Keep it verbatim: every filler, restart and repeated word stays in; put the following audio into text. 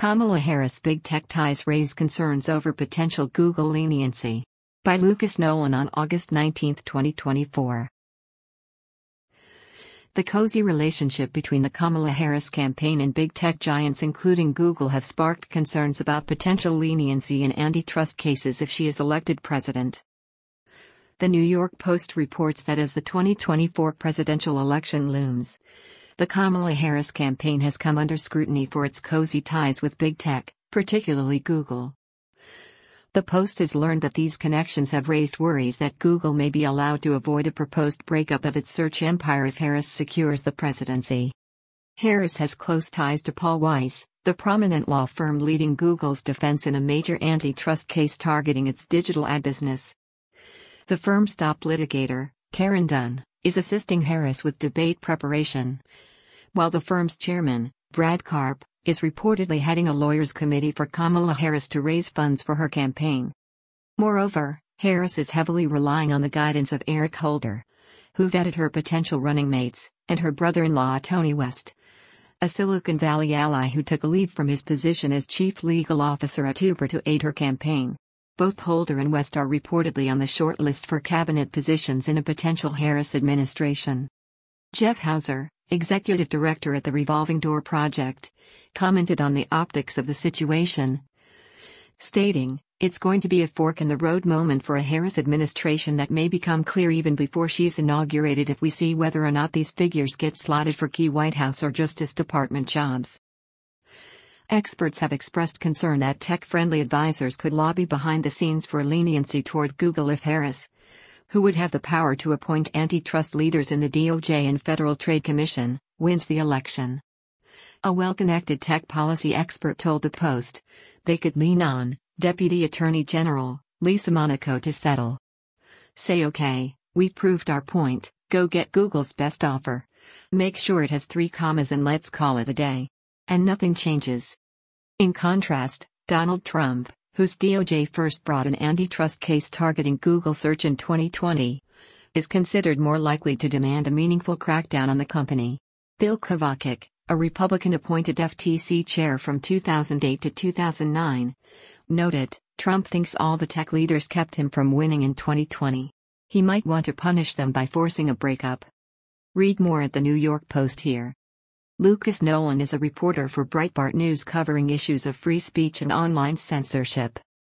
Kamala Harris' big tech ties raise concerns over potential Google leniency. By Lucas Nolan on August nineteenth, twenty twenty-four. The cozy relationship between the Kamala Harris campaign and big tech giants including Google have sparked concerns about potential leniency in antitrust cases if she is elected president. The New York Post reports that as the twenty twenty-four presidential election looms, the Kamala Harris campaign has come under scrutiny for its cozy ties with big tech, particularly Google. The Post has learned that these connections have raised worries that Google may be allowed to avoid a proposed breakup of its search empire if Harris secures the presidency. Harris has close ties to Paul Weiss, the prominent law firm leading Google's defense in a major antitrust case targeting its digital ad business. The firm's top litigator, Karen Dunn, is assisting Harris with debate preparation, while the firm's chairman, Brad Karp, is reportedly heading a lawyers' committee for Kamala Harris to raise funds for her campaign. Moreover, Harris is heavily relying on the guidance of Eric Holder, who vetted her potential running mates, and her brother-in-law Tony West, a Silicon Valley ally who took a leave from his position as chief legal officer at Uber to aid her campaign. Both Holder and West are reportedly on the short list for cabinet positions in a potential Harris administration. Jeff Hauser, executive director at the Revolving Door Project, commented on the optics of the situation, stating, "It's going to be a fork-in-the-road moment for a Harris administration that may become clear even before she's inaugurated if we see whether or not these figures get slotted for key White House or Justice Department jobs." Experts have expressed concern that tech-friendly advisors could lobby behind the scenes for leniency toward Google if Harris, who would have the power to appoint antitrust leaders in the D O J and Federal Trade Commission, wins the election. A well-connected tech policy expert told the Post, they could lean on Deputy Attorney General Lisa Monaco to settle. Say okay, we proved our point, go get Google's best offer. Make sure it has three commas and let's call it a day. And nothing changes. In contrast, Donald Trump, whose D O J first brought an antitrust case targeting Google Search in twenty twenty, is considered more likely to demand a meaningful crackdown on the company. Bill Kovacic, a Republican-appointed F T C chair from two thousand eight to two thousand nine, noted, Trump thinks all the tech leaders kept him from winning in twenty twenty. He might want to punish them by forcing a breakup. Read more at the New York Post here. Lucas Nolan is a reporter for Breitbart News covering issues of free speech and online censorship.